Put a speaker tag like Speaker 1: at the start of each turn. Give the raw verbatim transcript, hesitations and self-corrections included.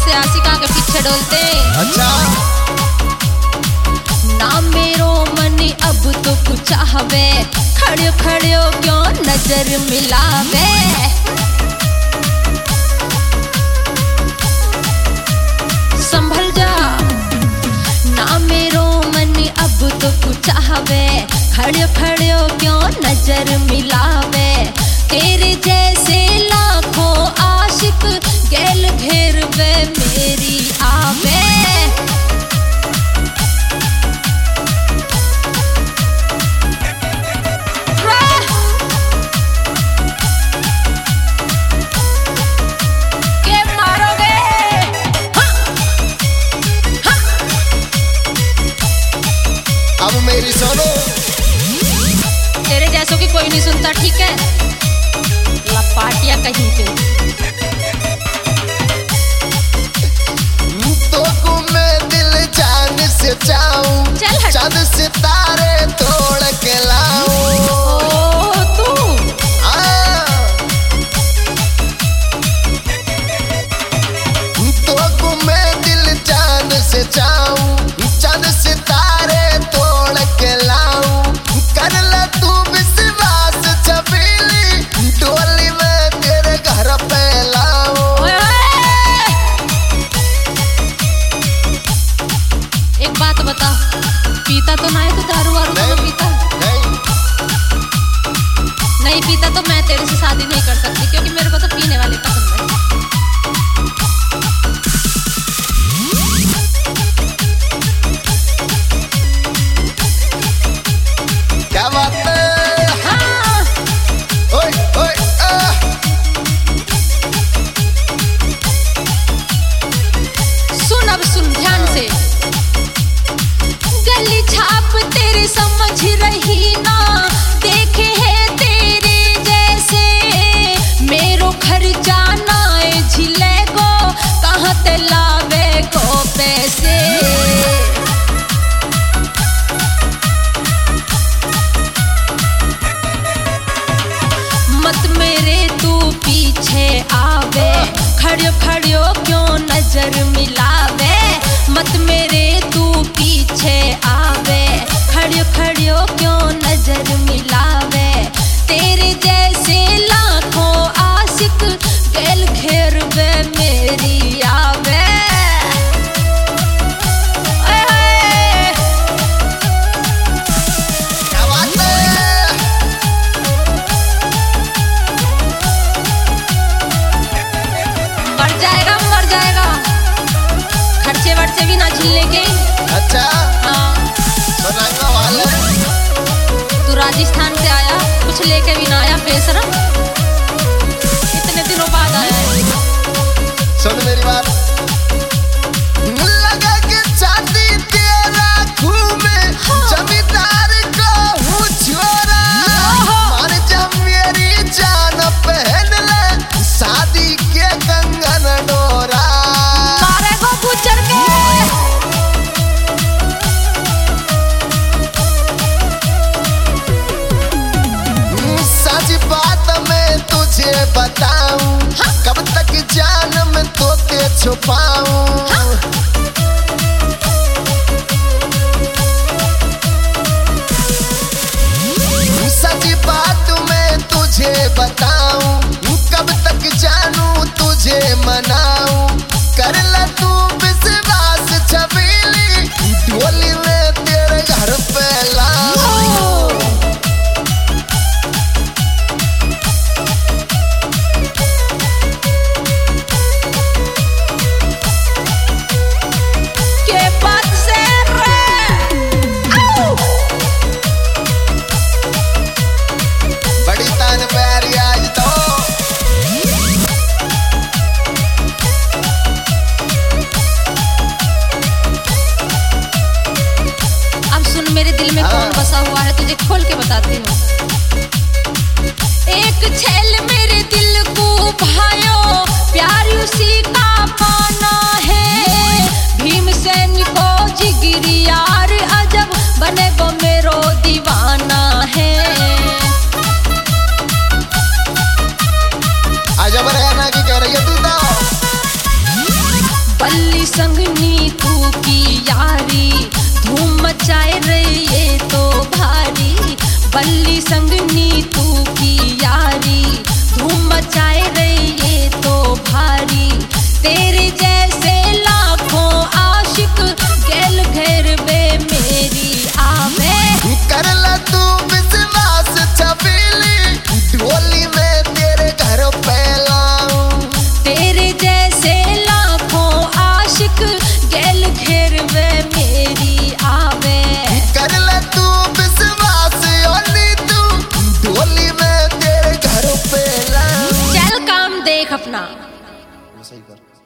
Speaker 1: से आशिका के पीछे डोलते।
Speaker 2: अच्छा
Speaker 1: ना मेरो मन अब तो कुछ हवे, खड़ियो खड़ियो क्यों नजर मिलावे। संभल जा ना मेरो मन अब तो कुछ हवे, खड़ियो खड़ियो क्यों नजर मिलावे। तेरे जैसे लाखों आशिक गैल घेर वे मेरी आवे।
Speaker 2: अब मेरी सुनो,
Speaker 1: तेरे जैसों की कोई नहीं सुनता, ठीक है? लपाटिया कहीं पे।
Speaker 2: तो को मैं दिल जान से चाहूं, चांद सितारे तोड़ के लाऊं।
Speaker 1: ओ तू
Speaker 2: तो को मैं दिल जान से चाहूं, चांद सितारे तोड़ के लाऊं। कर ले तू विश्वास छबीली, डोली में तेरे घर पे लाऊं।
Speaker 1: एक बात बता, पीता तो ना है तू दारू वारू तो पीता?
Speaker 2: नहीं
Speaker 1: नहीं पीता तो मैं तेरे से शादी नहीं कर सकती, क्योंकि मेरे को तो पीने वाले पसंद है।
Speaker 2: क्या बात है?
Speaker 1: हाँ।
Speaker 2: ओए ओए आ।
Speaker 1: सुन अब सुन ध्यान से, गली छाप तेरे समझ रही ना, देखे है तेरे जैसे। मेरो खर्चा ना झिले को, कहाँ ते लावे को पैसे। मत मेरे तू पीछे आवे, खड़ियो खड़ियो क्यों नजर मिलावे। मत मेरे तू पीछे आवे, खड़ियो खड़ियो क्यों नजर मिलावे। तेरे जैसे लाखों आशिक गैल घेर वे मेरी आवे।
Speaker 2: क्या बात है?
Speaker 1: मर जाएगा मर जाएगा, खर्चे वर्चे भी ना झेलने के।
Speaker 2: अच्छा
Speaker 1: हाँ
Speaker 2: सुनांगा वाले।
Speaker 1: तू राजस्थान से आया, कुछ लेके भी ना आया बेशरम। इतने दिनों बाद आया है।
Speaker 2: सुन मेरी बात, लगा के छाती तेरा खून में, जमींदार को हूँ छोरा। मान जा मेरी जान, पहन ले शादी के कंगन डोरा।
Speaker 1: मारे को गुजर के
Speaker 2: सच बात मैं तुझे बताऊं, कब तक जान में तोते छुपाऊं। सच बात मैं तुझे बताऊं, कब तक जानू तुझे मनाऊं। कर ले तू विश्वास छबीली, डोली में तेरे घर पे लाऊं।
Speaker 1: के बात से रे। आओ।
Speaker 2: बड़ी तान प्यारी आज तो
Speaker 1: संग नीतू की यारी धूम मचाए रही ये तो भारी। बल्ली संग नीतू की यारी धूम मचाए रही ये तो भारी। तेरे जैसे लाखों आशिक गैल घेर वे मेरी आवे।
Speaker 2: कर ला तू विश्वास छबीली डोली में तेरे घर पे लाऊं।
Speaker 1: तेरे जैसे लाखों आशिक गैल घेर वे मेरी आवे।
Speaker 2: कर ला तू विश्वास ओली तू डोली में तेरे घर पे लाऊं।
Speaker 1: चल काम देख अपना।
Speaker 2: सही कर।